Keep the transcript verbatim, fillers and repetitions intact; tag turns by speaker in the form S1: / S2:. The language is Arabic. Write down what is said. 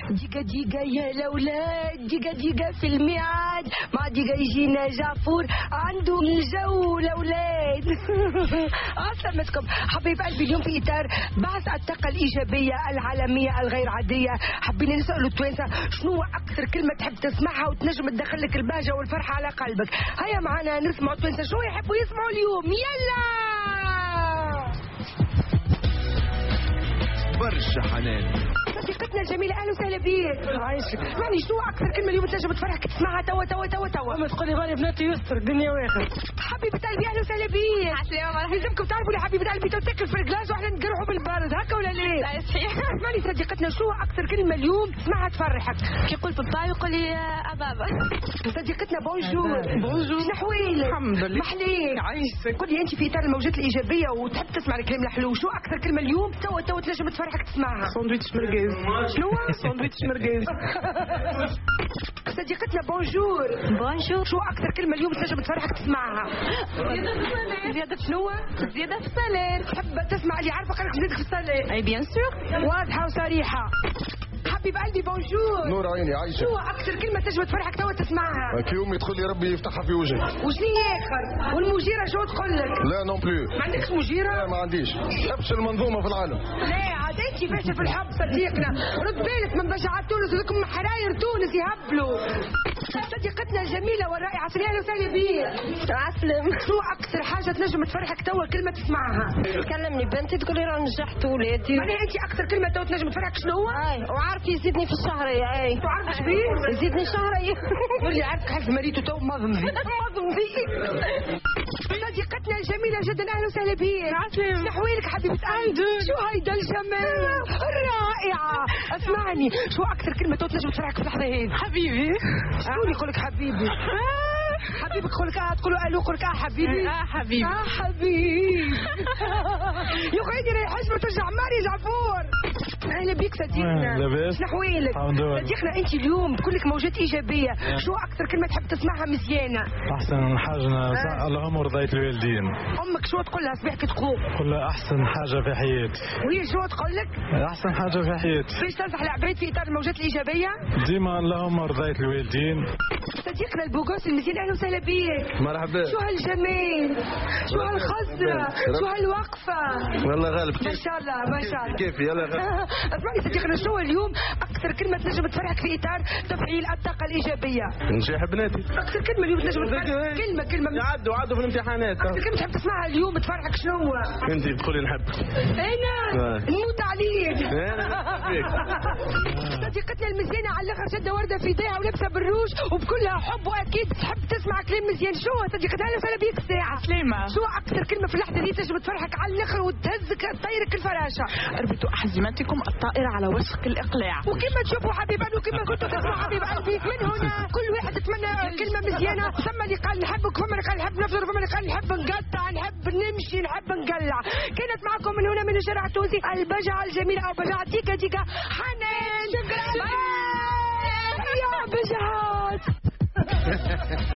S1: ديكا ديكا يا الاولاد، ديكا ديكا في الميعاد مع ديكا يجينا جعفور عندهم الجو الاولاد. سلامتكم حبيب قلبي. اليوم في اطار بعث الطاقه الايجابيه العالميه الغير عاديه، حبينا نسالوا التوانسه شنو اكثر كلمه تحب تسمعها وتنجم تدخل لك البهجه والفرحه على قلبك. هيا معنا نسمعوا التوانسه شنو يحبوا يسمعوا اليوم. يلا
S2: برشا حنان.
S1: صديقتنا الجميلة أهلا وسهلا بيك. عايشك. اسمعني شنو أكثر كلمة اليوم تنجم تفرحك تسمعها توا توا توا توا؟
S3: ما تقولي غالي بناتي يستر الدنيا واخر.
S1: حبيبة قلبي أهلا وسهلا بيك.
S4: عسلامة.
S1: لازمكم تعرفوا يا حبيبة قلبي تو تاكل في الكلاس وإحنا نقرحوا بالبارد هكا ولا لا؟
S4: لا صحيح.
S1: اسمعني صديقتنا شنو أكثر كلمة اليوم تسمعها تفرحك؟
S4: كي يقول بابا يقول لي أبابا.
S1: صديقتنا بونجور.
S3: بونجور.
S1: شنو حوالك؟
S3: الحمد لله.
S1: محليك.
S3: عايشك.
S1: قولي أنت في إطار الموجات الإيجابية وتحب تسمع الكلام الحلو، شو أكثر كلمة اليوم توا توا تنجم تفرحك تسمعها؟
S3: ساندويتش مرقاز.
S1: شنو؟
S3: ساندويتش مرقاز.
S1: صديقتنا بونجور.
S4: بونجور.
S1: شو أكثر كلمة اليوم تنجم تفرحك تسمعها؟
S4: زيادة في الصلاة.
S1: زيادة شنو؟
S4: زيادة في الصلاة.
S1: تحب تسمع اللي عارفة قالك زيادة في الصلاة؟
S4: أي بيان سور.
S1: واضحة وصريحة. حبيب قلبي بونجور.
S5: نور عيني عايشك.
S1: شو أكثر كلمة تنجم تفرحك توا تسمعها؟
S5: كي يوم يدخل لي ربي يفتحها في وجهي.
S1: وشنو آخر؟ والمجيرة شو تقول لك؟
S5: لا نون بلو.
S1: ما عندكش مجيرة؟
S5: لا ما عنديش. أفشل منظومة في العالم.
S1: لا عاد انت فاشل في الحب صديقنا. رد بالك من بشعات تونس لكم حراير تونس يهبلوا. صديقتنا الجميلة والرائعة اهلا وسهلا بيك.
S4: عسلم.
S1: شو أكثر حاجة تنجم تفرحك توا كلمة تسمعها؟
S4: تكلمني بنتي تقول لي راه نجحت ولادي.
S1: معناها أنت أكثر كلمة توا تنجم تفرحك شنو هو؟
S4: اي وعارف يزيدني في الشهرية. اي
S1: تعرف شبيه؟
S4: يزيدني شهرية.
S1: واللي عارفك حاج مريتو تو مضم فيك.
S4: مضم فيك.
S1: صديقتنا الجميلة جدا أهلا وسهلا بيك.
S3: عسلم.
S1: نحويلك حبيبة قلبي. شو هيدا الجمال الرائعة. اسمعني شو أكثر كلمة تو تنجم تفرحك في اللحظة هذه؟
S3: حبيبي.
S1: شكون يقولك حبيبي؟ حبيبك يقولك اه تقولوا الو يقولك اه حبيبي.
S3: اه حبيبي.
S1: اه حبيبي. يا خيدي راهي حجمة ترجع ماري جعفور. اهلا بيك صديقنا.
S6: لاباس؟
S1: نحويلك صديقنا انت اليوم كلك موجات ايجابيه، شو اكثر كلمه تحب تسمعها مزيانه؟
S6: احسن حاجه آه. اللهم رضيت الوالدين.
S1: امك شو تقول لها صباح كي تقوم؟
S6: تقول لها احسن حاجه في حياتي.
S1: وهي شو تقول لك؟
S6: احسن حاجه في حياتي.
S1: كيفاش تنصح العباد في اطار الموجات الايجابيه؟
S6: ديما اللهم رضيت الوالدين.
S1: صديقنا البوغوس المزيان اهلا وسهلا بيك.
S5: مرحبا.
S1: شو هالجمال، شو هالخزره، شو هالوقفه.
S5: والله غالب.
S1: ما شاء الله ما شاء الله.
S5: كيف يلا غالب.
S1: اسمعني صديقنا شنو اليوم اكثر كلمه تنجم تفرحك في اطار تفعيل الطاقه الايجابيه؟
S5: نجيح بناتي.
S1: اكثر كلمه اليوم تنجم تفرحك كلمه كلمه
S5: يعدوا عدوا في الامتحانات.
S1: اكثر كلمه تحب تسمعها اليوم تفرحك شنو هو؟
S5: انت تقولي نحبك.
S1: انا نموت عليك.
S5: فيك.
S1: صديقتنا المزيانه على الاخر شده ورده في يديها ولابسه بالروج وبكلها حب واكيد تحب تسمع كلام مزيان. شو صديقتنا اهلا وسهلا بيك الساعه.
S3: سليمة.
S1: شو اكثر كلمه في اللحظه دي تنجم تفرحك على الاخر وتهزك تطيرك الفراشه؟
S3: اربطوا أحزمتكم الطائرة على وشك الإقلاع.
S1: وكما تشوفوا حبيب قلبي وكما كنتوا تسمعوا حبيب قلبي من هنا كل واحد يتمنى كلمه مزيانه. ثم اللي قال نحبك، ثم اللي قال نحب نفطر، ثم اللي قال نحب نقطع، نحب نمشي، نحب نقلع. كانت معكم من هنا من الشارع التونسي البجعه الجميله او بجعه ديكا ديكا حنان. شكرا يا بجعات.